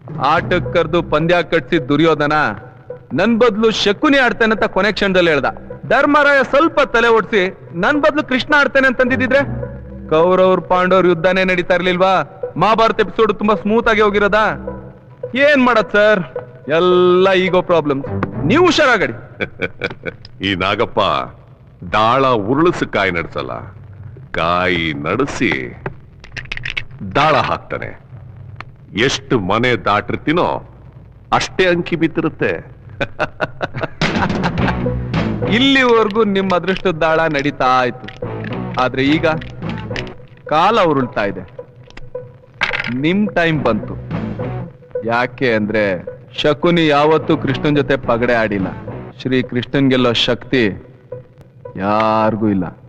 ಆಟಕ್ಕೆ ಕರೆದು ಪಂದ್ಯ ಕಟ್ಸಿ ದುರ್ಯೋಧನ ನನ್ ಬದ್ಲು ಶಕುನಿ ಆಡ್ತೇನೆ ಅಂತ ಕೊನೆ ಕ್ಷಣದಲ್ಲಿ ಹೇಳ್ದ. ಧರ್ಮರಾಯ ಸ್ವಲ್ಪ ತಲೆ ಓಡಿಸಿ ನನ್ ಬದ್ಲು ಕೃಷ್ಣ ಆಡ್ತೇನೆ ಅಂತಂದಿದ್ರೆ ಕೌರವ್ರ ಪಾಂಡವ್ರ ಯುದ್ಧನೇ ನಡೀತಾ ಇರ್ಲಿಲ್ವಾ? ಮಹಾಭಾರತ ಎಪಿಸೋಡ್ ತುಂಬಾ ಸ್ಮೂತ್ ಆಗಿ ಹೋಗಿರೋದಾ? ಏನ್ ಮಾಡತ್ ಸರ್, ಎಲ್ಲ ಈಗೋ ಪ್ರಾಬ್ಲಮ್. ನೀವು ಹುಷಾರಾಗಡಿ. ಈ ನಾಗಪ್ಪ ದಾಳ ಉರುಳಿಸಿ ಕಾಯಿ ನಡೆಸಲ್ಲ, ಕಾಯಿ ನಡೆಸಿ ದಾಳ ಹಾಕ್ತಾನೆ. ಎಷ್ಟು ಮನೆ ದಾಟಿರ್ತೀನೋ ಅಷ್ಟೇ ಅಂಕಿ ಬಿದ್ದಿರುತ್ತೆ. ಇಲ್ಲಿವರೆಗೂ ನಿಮ್ಮ ಅದೃಷ್ಟದ ದಾಳ ನಡೀತಾ ಆಯ್ತು. ಆದ್ರೆ ಈಗ ಕಾಲ ಉರುಳ್ತಾ ಇದೆ. ನಿಮ್ ಟೈಮ್ ಬಂತು. ಯಾಕೆ ಅಂದ್ರೆ ಶಕುನಿ ಯಾವತ್ತೂ ಕೃಷ್ಣನ್ ಜೊತೆ ಪಗಡೆ ಆಡಿಲ್ಲ. ಶ್ರೀ ಕೃಷ್ಣನ್ ಗೆಲ್ಲೋ ಶಕ್ತಿ ಯಾರಿಗೂ ಇಲ್ಲ.